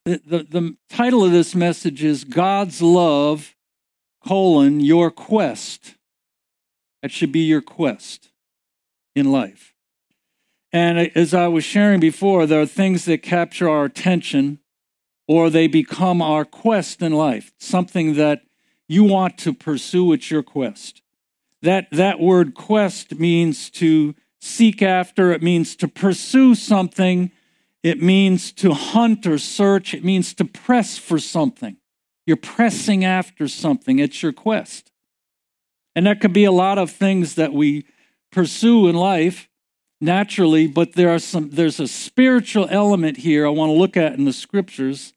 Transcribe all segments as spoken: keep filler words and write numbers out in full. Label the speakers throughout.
Speaker 1: the, the, the title of this message is God's Love, colon, Your Quest. That should be your quest in life. And as I was sharing before, there are things that capture our attention or they become our quest in life, something that you want to pursue. It's your quest. That, that word quest means to seek after. It means to pursue something. It means to hunt or search. It means to press for something. You're pressing after something. It's your quest. And that could be a lot of things that we pursue in life naturally, but there are some. There's a spiritual element here I want to look at in the scriptures.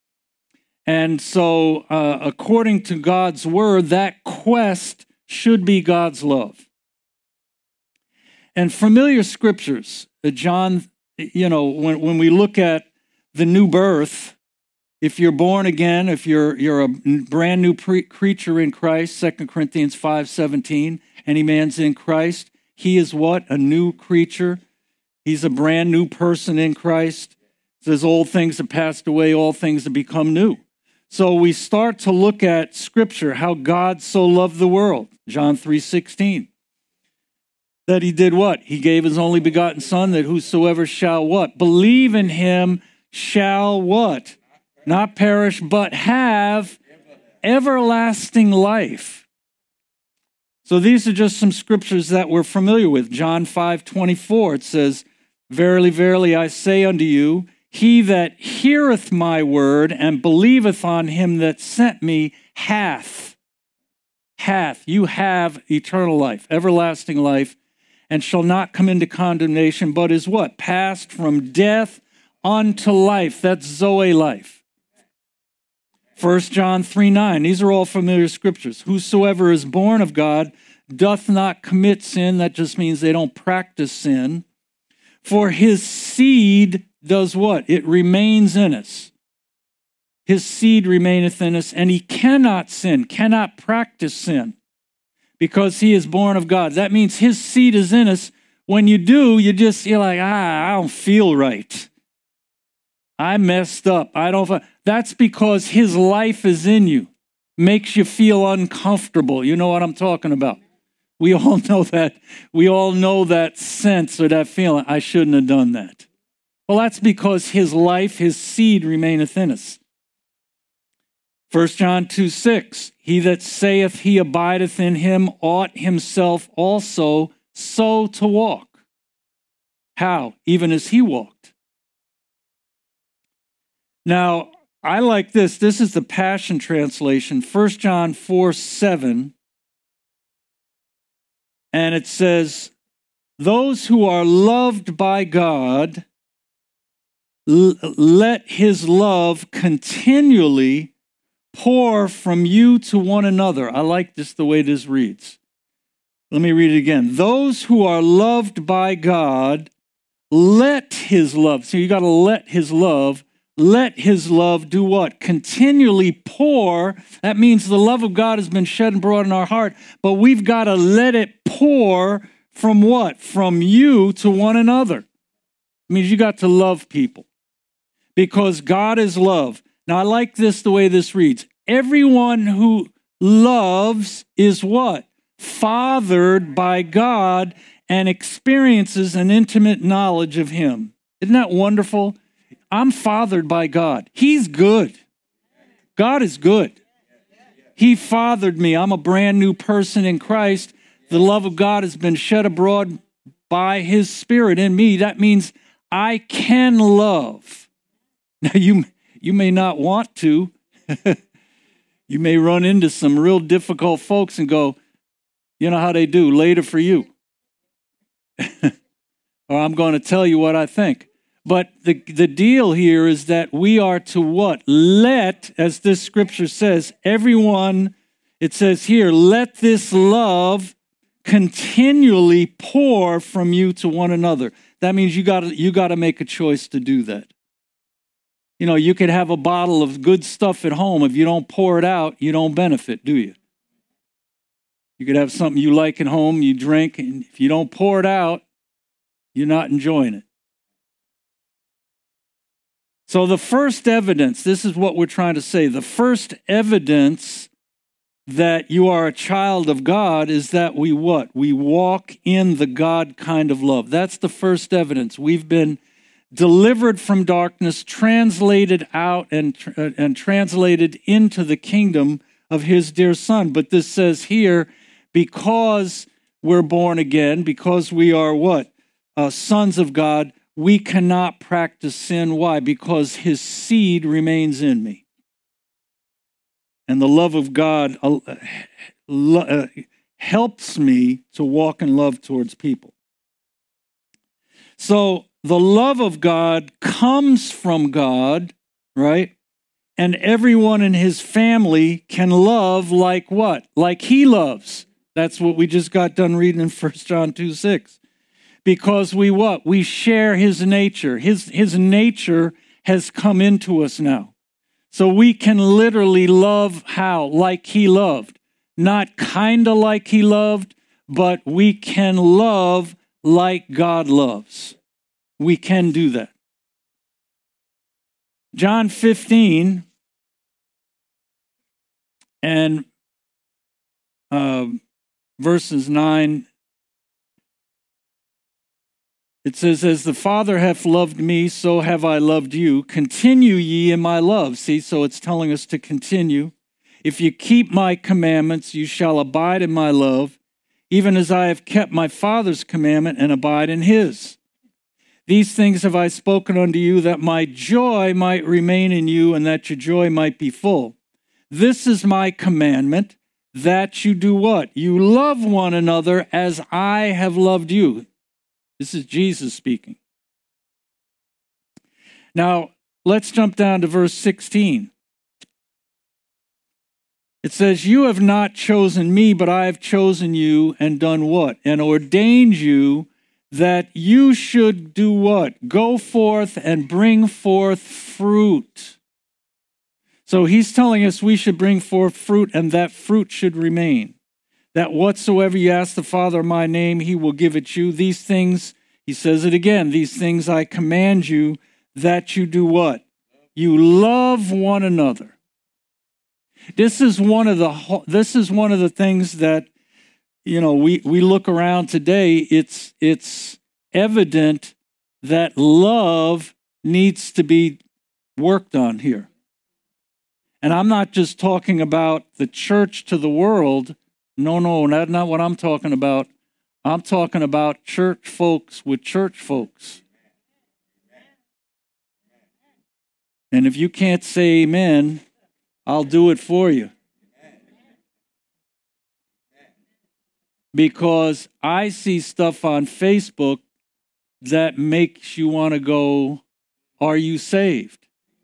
Speaker 1: And so, uh, according to God's word, that quest should be God's love. And familiar scriptures, uh, John, you know, when, when we look at the new birth, if you're born again, if you're you're a brand new pre- creature in Christ, Second Corinthians five seventeen, any man's in Christ, he is what? A new creature. He's a brand new person in Christ. It says old things have passed away, all things have become new. So we start to look at Scripture, how God so loved the world, John three sixteen. That he did what? He gave his only begotten Son, that whosoever shall what? Believe in him shall what? Not perish, but have everlasting life. So these are just some scriptures that we're familiar with. John five twenty-four, it says, Verily, verily, I say unto you, he that heareth my word and believeth on him that sent me hath, hath, you have eternal life, everlasting life, and shall not come into condemnation, but is what? Passed from death unto life. That's Zoe life. First John three nine, these are all familiar scriptures. Whosoever is born of God doth not commit sin. That just means they don't practice sin. For his seed does what? It remains in us. His seed remaineth in us, and he cannot sin, cannot practice sin, because he is born of God. That means his seed is in us. When you do, you just, you're like, ah, I don't feel right. I messed up. I don't. That's because his life is in you. Makes you feel uncomfortable. You know what I'm talking about. We all know that. We all know that sense or that feeling. I shouldn't have done that. Well, that's because his life, his seed remaineth in us. First John two six, he that saith he abideth in him ought himself also so to walk. How? Even as he walked. Now, I like this. This is the Passion Translation, First John four seven. And it says, those who are loved by God, l- let his love continually pour from you to one another. I like this the way this reads. Let me read it again. Those who are loved by God, let his love, so you got to let his love, let his love do what? Continually pour. That means the love of God has been shed and brought in our heart, but we've got to let it pour from what? From you to one another. It means you got to love people because God is love. Now, I like this the way this reads. Everyone who loves is what? Fathered by God and experiences an intimate knowledge of him. Isn't that wonderful? I'm fathered by God. He's good. God is good. He fathered me. I'm a brand new person in Christ. The love of God has been shed abroad by his Spirit in me. That means I can love. Now, you, you may not want to. You may run into some real difficult folks and go, you know how they do, later for you. Or I'm going to tell you what I think. But the, the deal here is that we are to what? Let, as this scripture says, everyone, it says here, let this love continually pour from you to one another. That means you got to you got to make a choice to do that. You know, you could have a bottle of good stuff at home. If you don't pour it out, you don't benefit, do you? You could have something you like at home, you drink, and if you don't pour it out, you're not enjoying it. So the first evidence, this is what we're trying to say, the first evidence that you are a child of God is that we what? We walk in the God kind of love. That's the first evidence. We've been delivered from darkness, translated out and, and translated into the kingdom of his dear Son. But this says here, because we're born again, because we are what? Uh, sons of God, we cannot practice sin. Why? Because his seed remains in me. And the love of God uh, uh, helps me to walk in love towards people. So the love of God comes from God, right? And everyone in his family can love like what? Like he loves. That's what we just got done reading in First John two six. Because we what? We share his nature. His, his nature has come into us now. So we can literally love how? Like he loved. Not kind of like he loved, but we can love like God loves. We can do that. John fifteen and uh, verses nine, it says, as the Father hath loved me, so have I loved you. Continue ye in my love. See, so it's telling us to continue. If you keep my commandments, you shall abide in my love, even as I have kept my Father's commandment and abide in his. These things have I spoken unto you, that my joy might remain in you, and that your joy might be full. This is my commandment, that you do what? You love one another as I have loved you. This is Jesus speaking. Now, let's jump down to verse sixteen. It says, you have not chosen me, but I have chosen you and done what? And ordained you that you should do what? Go forth and bring forth fruit. So he's telling us we should bring forth fruit, and that fruit should remain. That whatsoever you ask the Father in my name, he will give it you. These things, he says it again, these things I command you, that you do what? You love one another. This is one of the this is one of the things that, you know, we, we look around today, it's it's evident that love needs to be worked on here. And I'm not just talking about the church to the world. No, no, that's not what I'm talking about. I'm talking about church folks with church folks. And if you can't say amen, I'll do it for you. Because I see stuff on Facebook that makes you want to go, are you saved?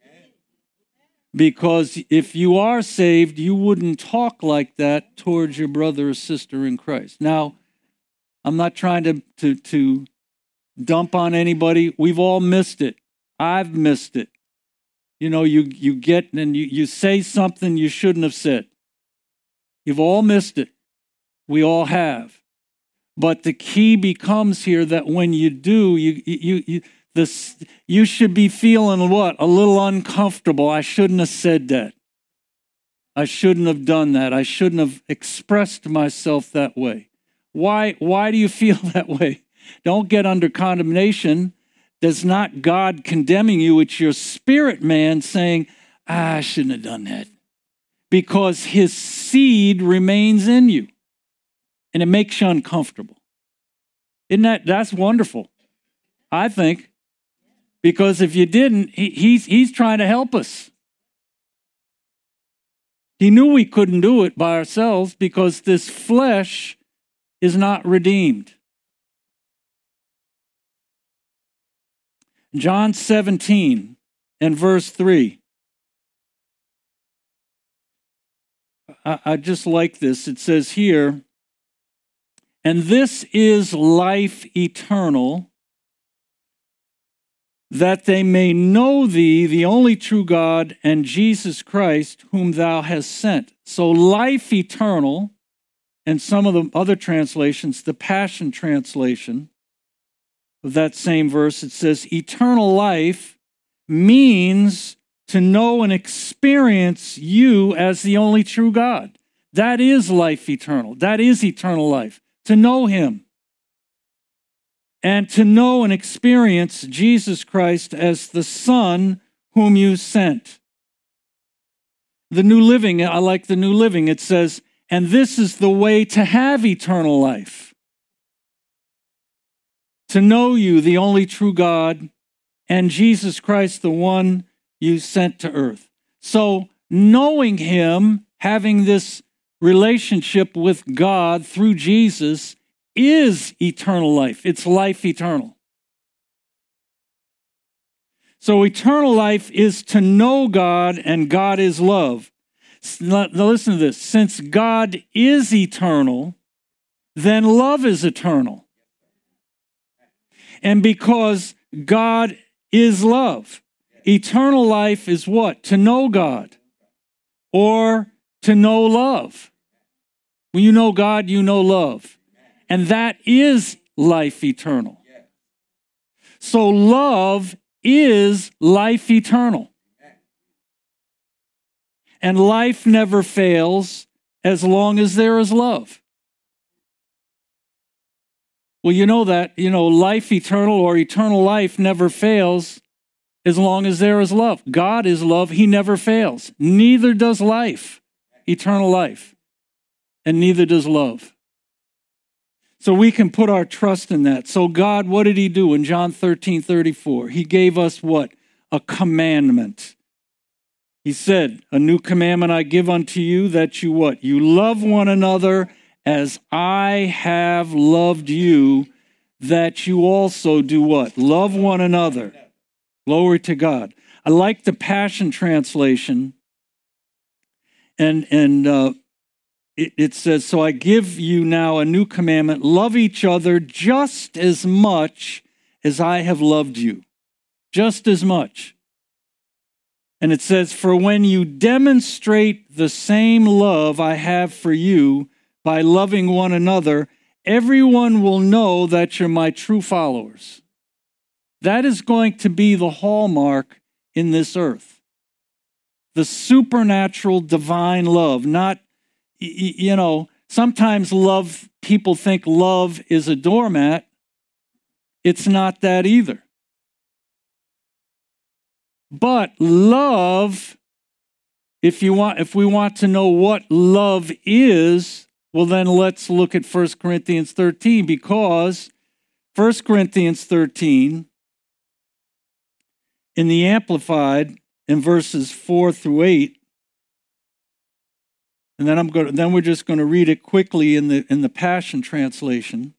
Speaker 1: Because if you are saved, you wouldn't talk like that towards your brother or sister in Christ. Now, I'm not trying to, to, to dump on anybody. We've all missed it. I've missed it. You know, you, you get and you, you say something you shouldn't have said. You've all missed it. We all have. But the key becomes here that when you do, you you you this you should be feeling what? A little uncomfortable. I shouldn't have said that. I shouldn't have done that. I shouldn't have expressed myself that way. Why why do you feel that way? Don't get under condemnation. That's not God condemning you. It's your spirit man saying, ah, I shouldn't have done that. Because his seed remains in you. And it makes you uncomfortable. Isn't that, that's wonderful, I think. Because if you didn't, he, he's, he's trying to help us. He knew we couldn't do it by ourselves because this flesh is not redeemed. John seventeen and verse three. I, I just like this. It says here, and this is life eternal, that they may know thee, the only true God, and Jesus Christ, whom thou hast sent. So life eternal, and some of the other translations, the Passion Translation of that same verse, it says, eternal life means to know and experience you as the only true God. That is life eternal. That is eternal life, to know him. And to know and experience Jesus Christ as the Son whom you sent. The New Living, I like the New Living. It says, and this is the way to have eternal life. To know you, the only true God, and Jesus Christ, the one you sent to earth. So knowing him, having this relationship with God through Jesus, is eternal life. It's life eternal. So eternal life is to know God, and God is love. Now listen to this. Since God is eternal, then love is eternal. And because God is love, eternal life is what? To know God or to know love. When you know God, you know love. And that is life eternal. So love is life eternal. And life never fails as long as there is love. Well, you know that, you know, life eternal or eternal life never fails as long as there is love. God is love. He never fails. Neither does life, eternal life. And neither does love. So we can put our trust in that. So God, what did he do in John thirteen thirty-four? He gave us what? A commandment. He said, a new commandment I give unto you, that you what? You love one another as I have loved you, that you also do what? Love one another. Glory to God. I like the Passion Translation. And, and uh, it, it says, so I give you now a new commandment. Love each other just as much as I have loved you. Just as much. And it says, for when you demonstrate the same love I have for you by loving one another, everyone will know that you're my true followers. That is going to be the hallmark in this earth. The supernatural divine love, not, you know, sometimes love, people think love is a doormat. It's not that either. But love, if you want, if we want to know what love is, well then let's look at First Corinthians thirteen, because First Corinthians thirteen, in the Amplified, in verses four through eight, and then I'm going to, then we're just going to read it quickly in the in the Passion Translation.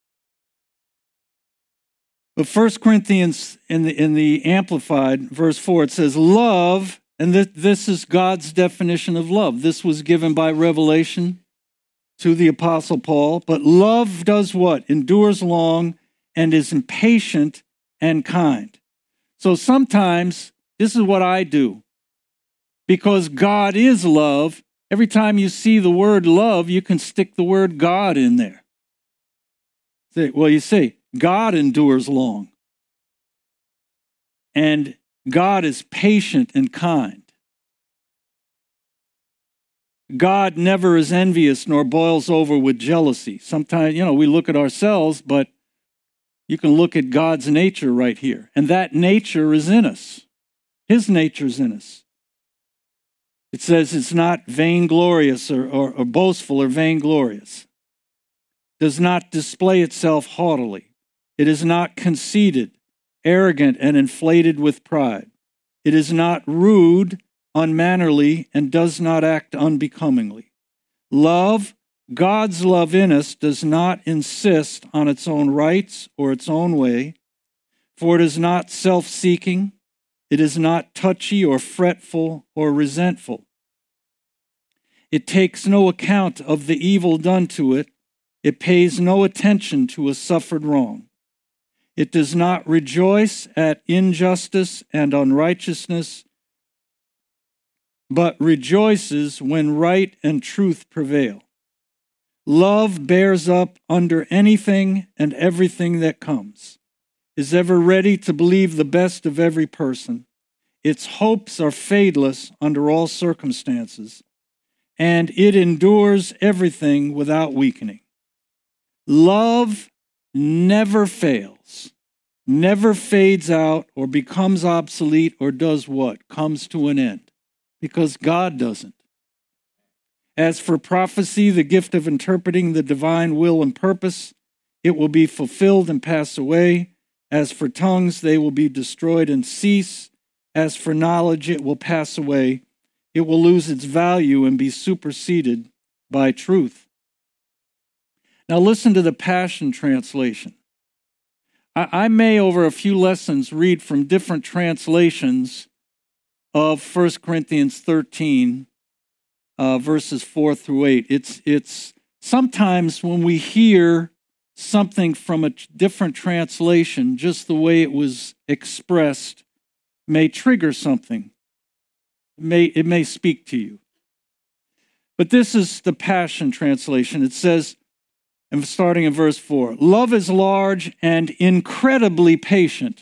Speaker 1: But First Corinthians in the in the Amplified, verse four, it says, love, and th- this is God's definition of love. This was given by revelation to the Apostle Paul. But love does what? Endures long and is impatient and kind. So sometimes, this is what I do. Because God is love, every time you see the word love, you can stick the word God in there. Say, well, you say, God endures long. And God is patient and kind. God never is envious nor boils over with jealousy. Sometimes, you know, we look at ourselves, but you can look at God's nature right here. And that nature is in us. His nature is in us. It says it's not vainglorious or, or, or boastful or vainglorious. Does not display itself haughtily. It is not conceited, arrogant, and inflated with pride. It is not rude, unmannerly, and does not act unbecomingly. Love, God's love in us, does not insist on its own rights or its own way, for it is not self-seeking, it is not touchy or fretful or resentful. It takes no account of the evil done to it. It pays no attention to a suffered wrong. It does not rejoice at injustice and unrighteousness, but rejoices when right and truth prevail. Love bears up under anything and everything that comes, is ever ready to believe the best of every person, Its hopes are fadeless under all circumstances, and it endures everything without weakening. Love never fails, never fades out or becomes obsolete or does what? Comes to an end, because God doesn't. As for prophecy, the gift of interpreting the divine will and purpose, it will be fulfilled and pass away. As for tongues, they will be destroyed and cease. As for knowledge, it will pass away. It will lose its value and be superseded by truth. Now listen to the Passion Translation. I, I may, over a few lessons, read from different translations of First Corinthians thirteen, uh, verses four through eight. It's, it's sometimes when we hear something from a different translation, just the way it was expressed may trigger something. It may, it may speak to you. But this is the Passion Translation. It says, and starting in verse four, love is large and incredibly patient.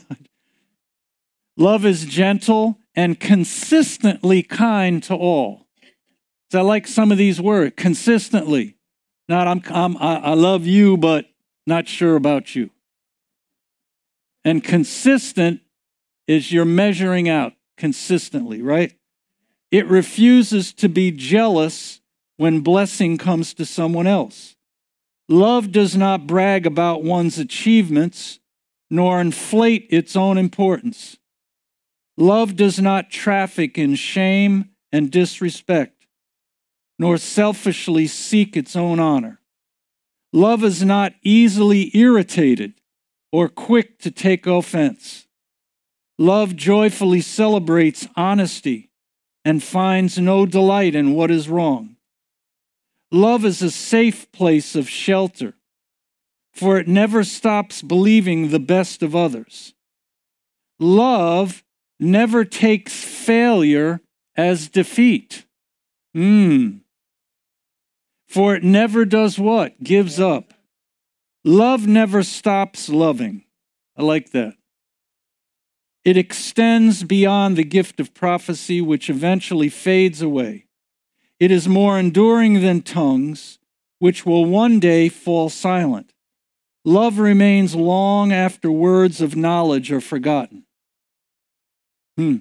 Speaker 1: Love is gentle and consistently kind to all. So I like some of these words, consistently. Not I'm, I'm I love you, but not sure about you. And consistent is you're measuring out consistently, right? It refuses to be jealous when blessing comes to someone else. Love does not brag about one's achievements, nor inflate its own importance. Love does not traffic in shame and disrespect, nor selfishly seek its own honor. Love is not easily irritated or quick to take offense. Love joyfully celebrates honesty and finds no delight in what is wrong. Love is a safe place of shelter, for it never stops believing the best of others. Love never takes failure as defeat. Hmm. For it never does what? Gives up. Love never stops loving. I like that. It extends beyond the gift of prophecy, which eventually fades away. It is more enduring than tongues, which will one day fall silent. Love remains long after words of knowledge are forgotten. Hmm.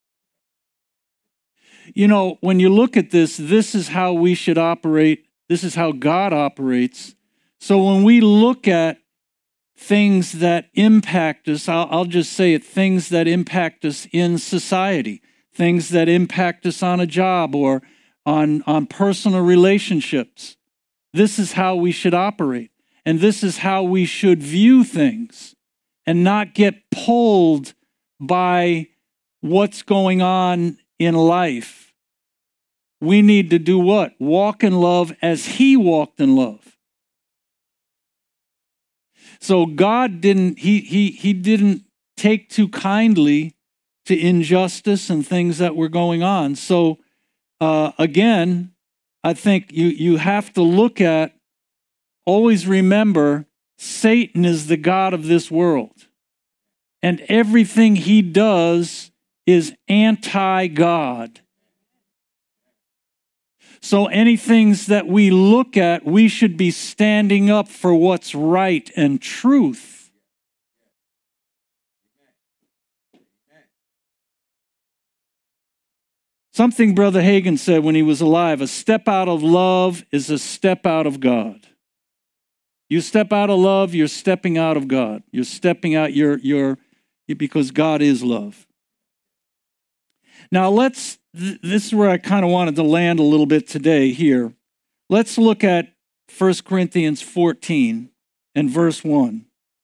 Speaker 1: You know, when you look at this, this is how we should operate. This is how God operates. So when we look at things that impact us, I'll, I'll just say it, things that impact us in society, things that impact us on a job or on, on personal relationships. This is how we should operate. And this is how we should view things and not get pulled by what's going on in life. We need to do what? Walk in love as He walked in love. So God didn't, he, he, he didn't take too kindly to injustice and things that were going on. So uh, again, I think you, you have to look at, always remember, Satan is the god of this world. And everything he does is anti-God. So anything that we look at, we should be standing up for what's right and truth. Something Brother Hagin said when he was alive, a step out of love is a step out of God. You step out of love, you're stepping out of God. You're stepping out, you're, you're, because God is love. Now let's, this is where I kind of wanted to land a little bit today here. Let's look at First Corinthians fourteen and verse one.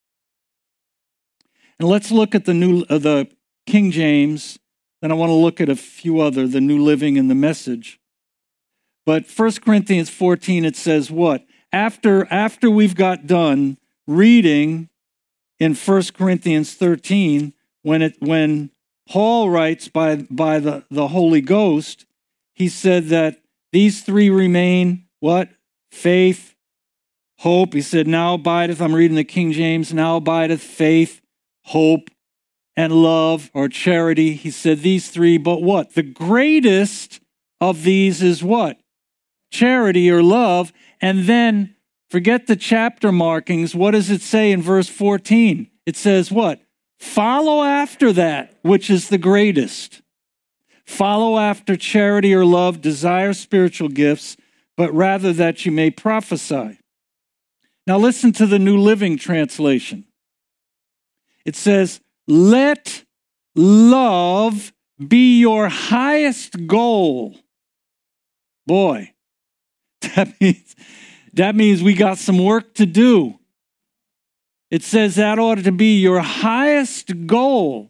Speaker 1: And let's look at the new, uh, the King James. Then I want to look at a few other, the New Living and the Message. But First Corinthians fourteen, it says what? After, after we've got done reading in First Corinthians thirteen, when it when Paul writes by, by the, the Holy Ghost, he said that these three remain, what? Faith, hope. He said, now abideth, I'm reading the King James, now abideth faith, hope, and love or charity. He said these three, but what? The greatest of these is what? Charity or love. And then forget the chapter markings. What does it say in verse fourteen? It says what? Follow after that, which is the greatest. Follow after charity or love, desire spiritual gifts, but rather that you may prophesy. Now listen to the New Living Translation. It says, let love be your highest goal. Boy, that means, that means we got some work to do. It says that ought to be your highest goal.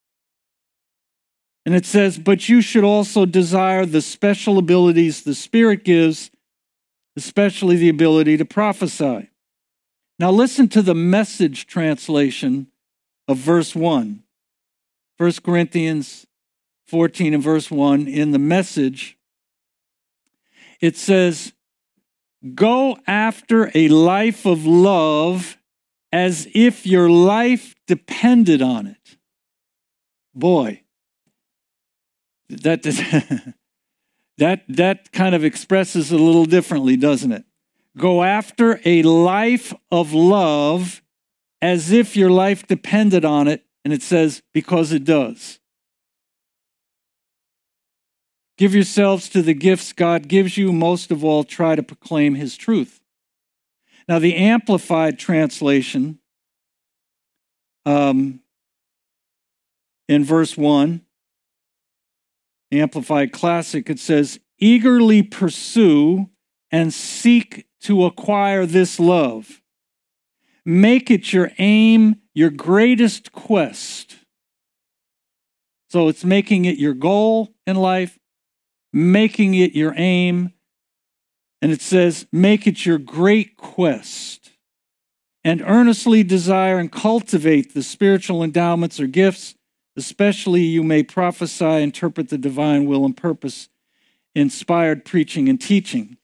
Speaker 1: And it says, but you should also desire the special abilities the Spirit gives, especially the ability to prophesy. Now listen to the Message translation of verse one. First Corinthians fourteen and verse one, in the Message, it says, go after a life of love as if your life depended on it. Boy, that, that, that kind of expresses it a little differently, doesn't it? Go after a life of love as if your life depended on it. And it says, because it does. Give yourselves to the gifts God gives you. Most of all, try to proclaim his truth. Now, the Amplified translation um, in verse one, Amplified Classic, it says, eagerly pursue and seek to acquire this love. Make it your aim, your greatest quest. So it's making it your goal in life, making it your aim, and it says, make it your great quest. And earnestly desire and cultivate the spiritual endowments or gifts, especially you may prophesy, interpret the divine will and purpose, inspired preaching and teaching.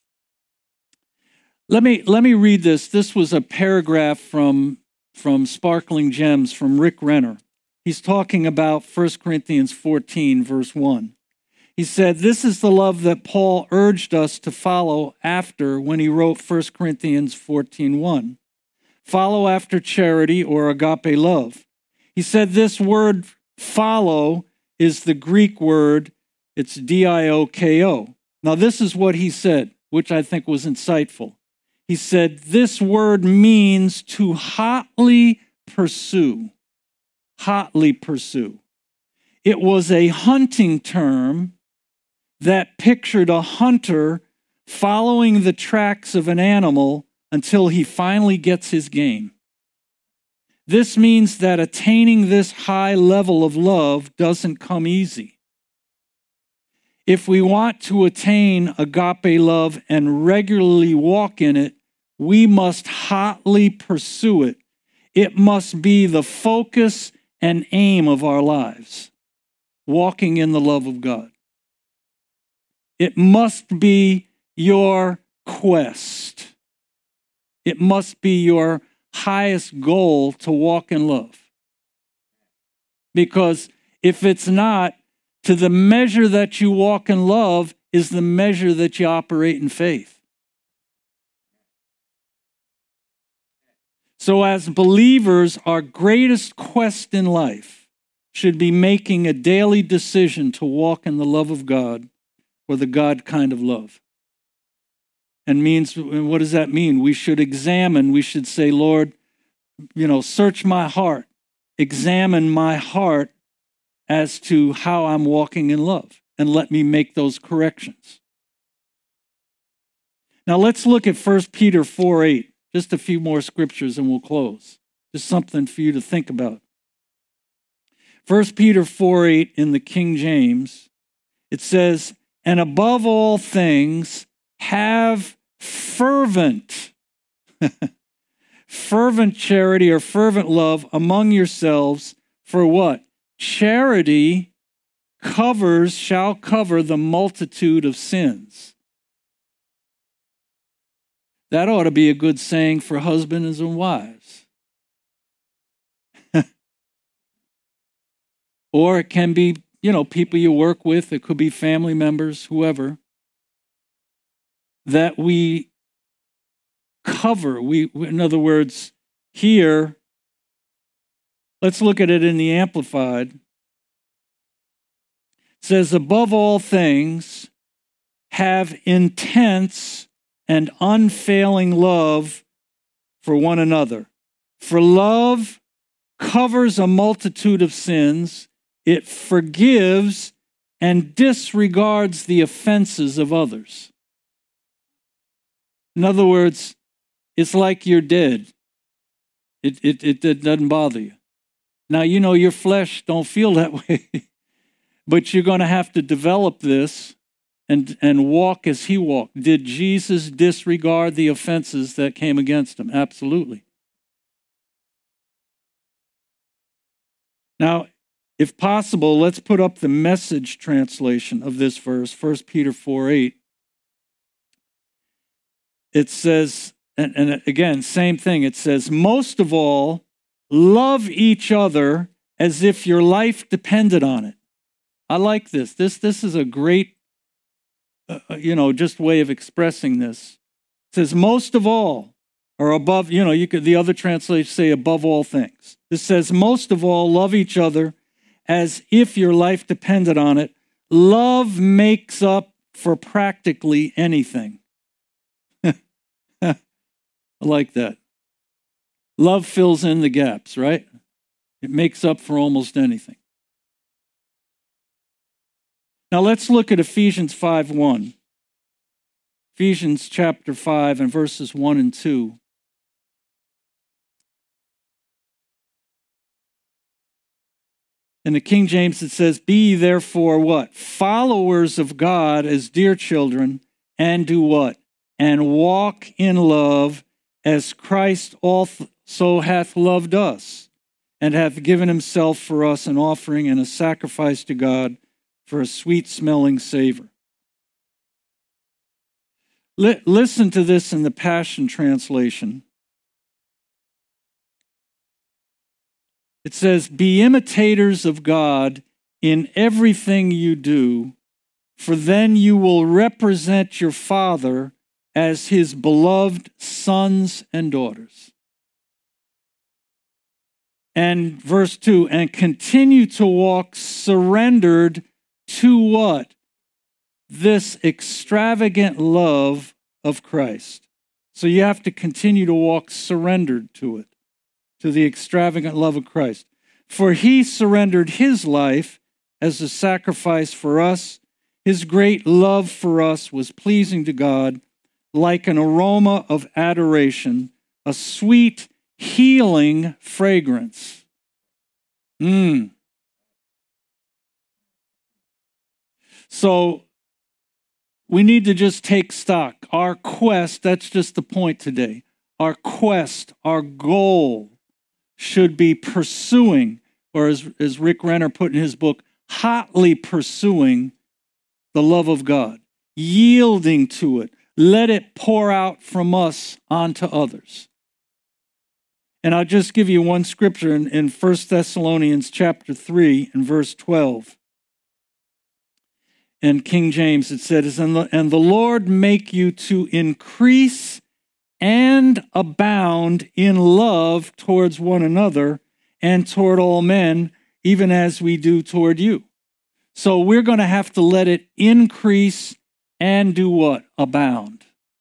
Speaker 1: Let me, let me read this. This was a paragraph from, from Sparkling Gems from Rick Renner. He's talking about First Corinthians fourteen, verse one. He said, this is the love that Paul urged us to follow after when he wrote First Corinthians fourteen one. Follow after charity or agape love. He said this word follow is the Greek word, it's D I O K O. Now this is what he said, which I think was insightful. He said, this word means to hotly pursue. Hotly pursue. It was a hunting term that pictured a hunter following the tracks of an animal until he finally gets his game. This means that attaining this high level of love doesn't come easy. If we want to attain agape love and regularly walk in it, we must hotly pursue it. It must be the focus and aim of our lives, walking in the love of God. It must be your quest. It must be your highest goal to walk in love. Because if it's not, to the measure that you walk in love is the measure that you operate in faith. So as believers, our greatest quest in life should be making a daily decision to walk in the love of God, or the God kind of love. And means, what does that mean? We should examine, we should say, Lord, you know, search my heart, examine my heart as to how I'm walking in love, and let me make those corrections. Now let's look at First Peter four eight. Just a few more scriptures and we'll close. Just something for you to think about. First Peter four eight in the King James, it says, and above all things, have fervent, fervent charity or fervent love among yourselves. For what? Charity covers, shall cover the multitude of sins. That ought to be a good saying for husbands and wives. or it can be, you know, people you work with. It could be family members, whoever, that we cover. We, in other words, here, let's look at it in the Amplified. It says, above all things, have intense and unfailing love for one another. For love covers a multitude of sins. It forgives and disregards the offenses of others. In other words, it's like you're dead. It, it, it, it doesn't bother you. Now, you know, your flesh don't feel that way, but you're going to have to develop this and, and walk as he walked. Did Jesus disregard the offenses that came against him? Absolutely. Now, if possible, let's put up the Message translation of this verse, First Peter four eight. It says, and, and again, same thing. It says, most of all, love each other as if your life depended on it. I like this. This, this is a great, uh, you know, just way of expressing this. It says, most of all, or above, you know, you could, the other translations say above all things. This says, most of all, love each other as if your life depended on it. Love makes up for practically anything. I like that. Love fills in the gaps, right? It makes up for almost anything. Now let's look at Ephesians five one. Ephesians chapter five and verses one and two. In the King James it says, be ye therefore what? Followers of God as dear children, and do what? And walk in love as Christ also hath loved us, and hath given himself for us an offering and a sacrifice to God for a sweet-smelling savor. L- listen to this in the Passion Translation. It says, be imitators of God in everything you do, for then you will represent your Father as his beloved sons and daughters. And verse two, and continue to walk surrendered to what? This extravagant love of Christ. So you have to continue to walk surrendered to it, to the extravagant love of Christ. For he surrendered his life as a sacrifice for us. His great love for us was pleasing to God, like an aroma of adoration, a sweet, healing fragrance. Mm. So we need to just take stock. Our quest, that's just the point today. Our quest, our goal should be pursuing, or as, as Rick Renner put in his book, hotly pursuing the love of God, yielding to it. Let it pour out from us onto others. And I'll just give you one scripture in, in First Thessalonians chapter three and verse twelve. In King James it says, and the, and the Lord make you to increase and abound in love towards one another and toward all men, even as we do toward you. So we're going to have to let it increase and do what? Abound.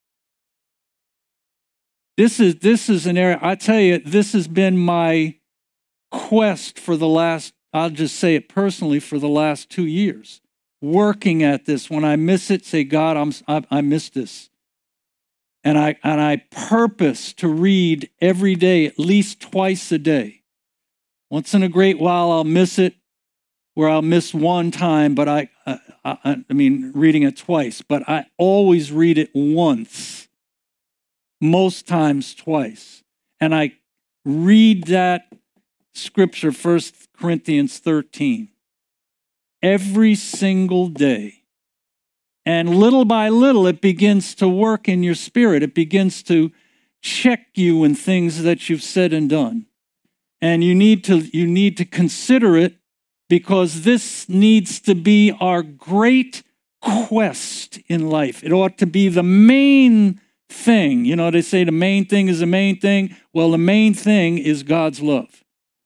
Speaker 1: This is, this is an area, I tell you, this has been my quest for the last, I'll just say it personally, for the last two years. Working at this. When I miss it, say, God, I'm, I, I missed this. And I, and I purpose to read every day, at least twice a day. Once in a great while, I'll miss it, where I'll miss one time, but I, I, I, I mean, reading it twice, but I always read it once, most times twice. And I read that scripture, First Corinthians thirteen, every single day. And little by little, it begins to work in your spirit. It begins to check you in things that you've said and done. And you need to, you need to consider it because this needs to be our great quest in life. It ought to be the main thing. You know, they say the main thing is the main thing. Well, the main thing is God's love.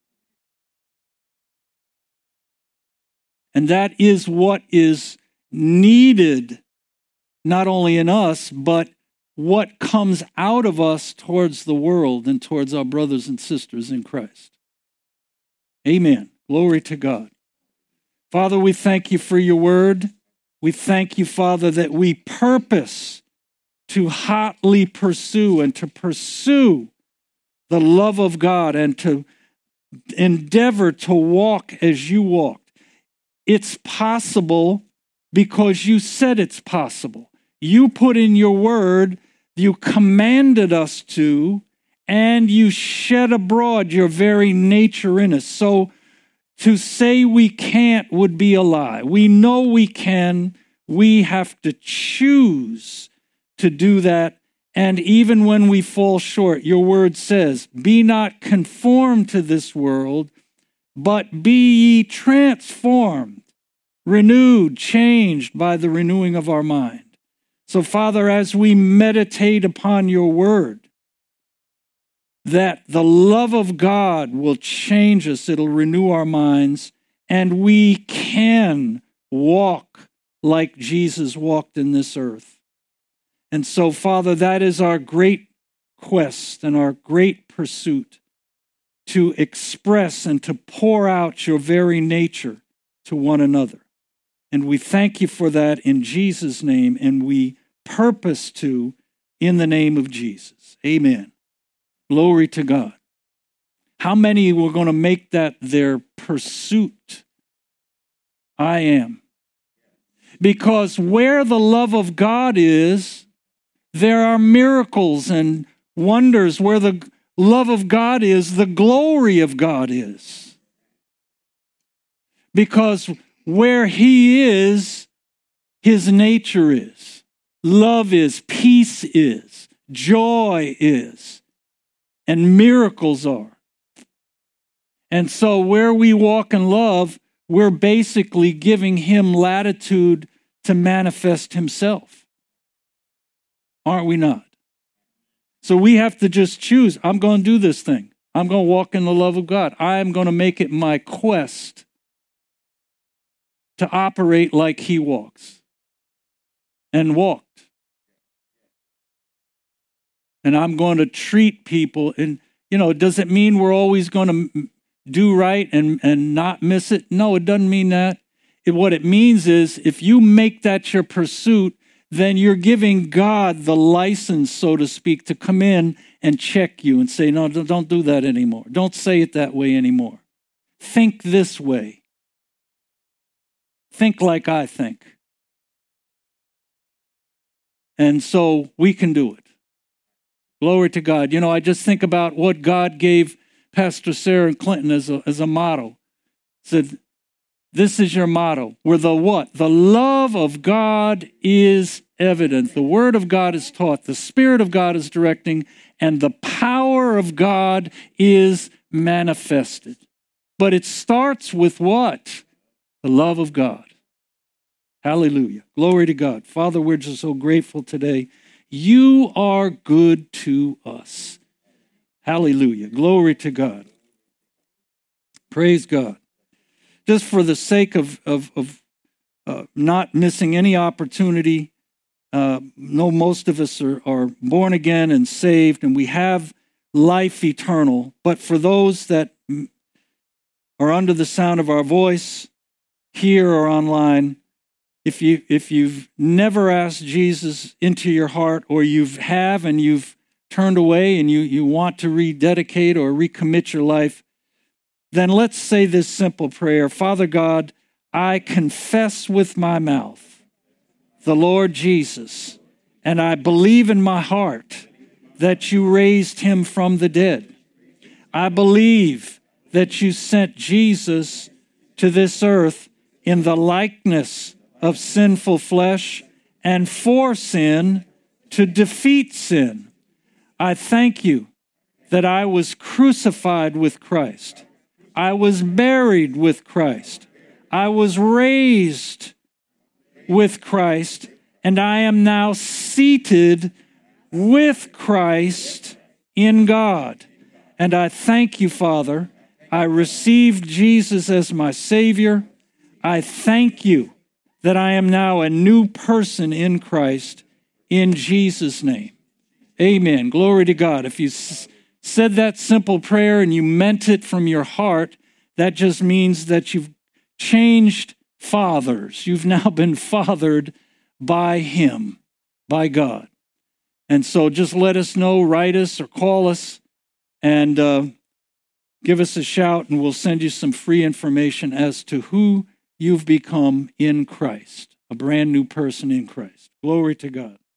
Speaker 1: And that is what is needed, not only in us, but what comes out of us towards the world and towards our brothers and sisters in Christ. Amen. Glory to God. Father, we thank you for your word. We thank you, Father, that we purpose to hotly pursue and to pursue the love of God and to endeavor to walk as you walked. It's possible because you said it's possible. You put in your word, you commanded us to, and you shed abroad your very nature in us. So to say we can't would be a lie. We know we can. We have to choose to do that. And even when we fall short, your word says, be not conformed to this world, but be ye transformed, renewed, changed by the renewing of our mind. So, Father, as we meditate upon your word, that the love of God will change us, it'll renew our minds, and we can walk like Jesus walked in this earth. And so, Father, that is our great quest and our great pursuit, to express and to pour out your very nature to one another. And we thank you for that in Jesus' name, and we purpose to in the name of Jesus. Amen. Glory to God. How many were going to make that their pursuit? I am. Because where the love of God is, there are miracles and wonders. Where the love of God is, the glory of God is. Because where he is, his nature is. Love is, peace is, joy is, and miracles are. And so where we walk in love, we're basically giving him latitude to manifest himself. Aren't we not? So we have to just choose, I'm going to do this thing. I'm going to walk in the love of God. I am going to make it my quest to operate like he walks and walked. And I'm going to treat people, and, you know, does it mean we're always going to do right and, and not miss it? No, it doesn't mean that. It, what it means is if you make that your pursuit, then you're giving God the license, so to speak, to come in and check you and say, no, don't do that anymore. Don't say it that way anymore. Think this way. Think like I think. And so we can do it. Glory to God. You know, I just think about what God gave Pastor Sarah Clinton as a, as a motto. Said, this is your motto. Where the what? The love of God is evident. The word of God is taught. The Spirit of God is directing. And the power of God is manifested. But it starts with what? The love of God. Hallelujah. Glory to God. Father, we're just so grateful today. You are good to us. Hallelujah. Glory to God. Praise God. Just for the sake of, of, of uh, not missing any opportunity, uh, no, most of us are, are born again and saved, and we have life eternal. But for those that are under the sound of our voice, here or online, If you if you've never asked Jesus into your heart, or you have and you've turned away and you, you want to rededicate or recommit your life, then let's say this simple prayer. Father God, I confess with my mouth the Lord Jesus, and I believe in my heart that you raised him from the dead. I believe that you sent Jesus to this earth in the likeness of sinful flesh and for sin to defeat sin. I thank you that I was crucified with Christ. I was buried with Christ. I was raised with Christ, and I am now seated with Christ in God. And I thank you, Father. I received Jesus as my Savior. I thank you that I am now a new person in Christ, in Jesus' name. Amen. Glory to God. If you s- said that simple prayer and you meant it from your heart, that just means that you've changed fathers. You've now been fathered by Him, by God. And so just let us know, write us or call us, and uh, give us a shout, and we'll send you some free information as to who you've become in Christ, a brand new person in Christ. Glory to God.